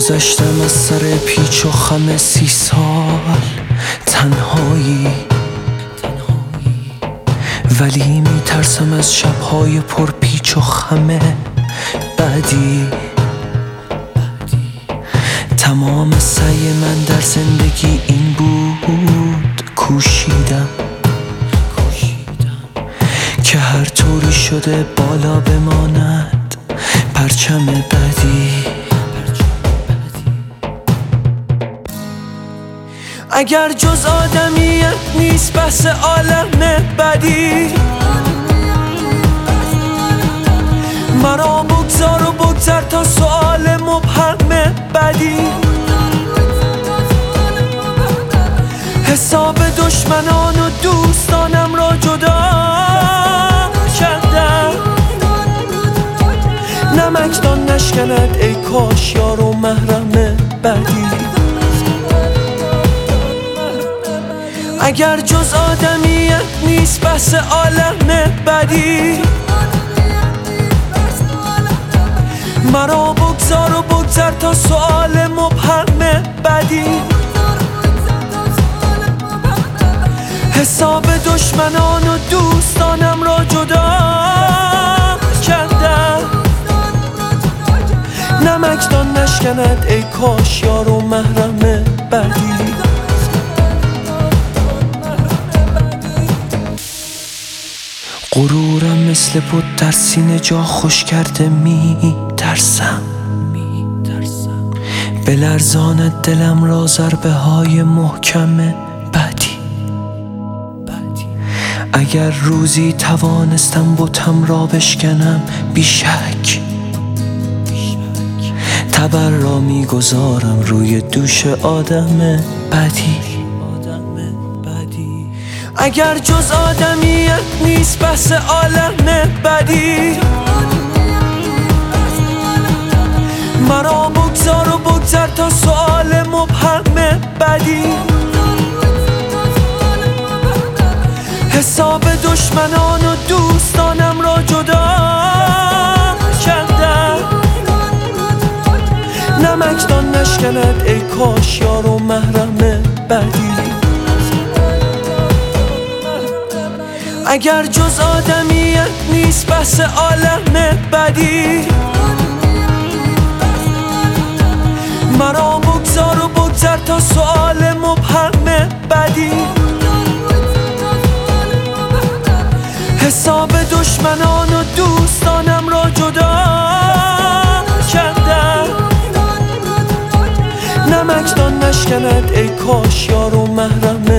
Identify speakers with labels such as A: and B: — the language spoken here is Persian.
A: گذشتم از سر پیچ و خم 30 سال تنهایی، ولی میترسم از شبهای پر پیچ و خم بعدی. تمام سعی من در زندگی این بود، کوشیدم که هر طوری شده بالا بماند پرچم بعدی. اگر جز آدمیت نیست بس عالم بدی، مرا بگذار و بگذر تا سؤال مبهم بدی. حساب دشمنان و دوستانم را جدا کردم، نمکدان نشکند ای کاش یار و محرم بدی. اگر جز آدمیت نیست بس عالم بدی، مرا بگذار و بگذر تا سؤال مبهم بدی. حساب دشمنان و دوستانم را جدا کردم، نمکدان نشکند ای کاش یار و محرم بدی. غرورم مثل بود در سینه جا خوش کرده، می ترسم بلرزاند دلم را ضربه های محکم بعدی. اگر روزی توانستم بتم را بشکنم بیشک، تبر را میگذارم روی دوش آدم بدی. اگر جز آدمیت نیست بس عالم بدی، مرا بگذار و بگذر تا سؤال مبهم بدی. حساب دشمنان و دوستانم را جدا کردم، نمکدان نشکند ای کاش یار و محرم بدی. اگر جز آدمیت نیست بس عالم بدی، مرا بگذار و بگذر تا سؤال مبهم بدی. حساب دشمنان و دوستانم را جدا کردم، نمکدان نشکند ای کاش یار و محرم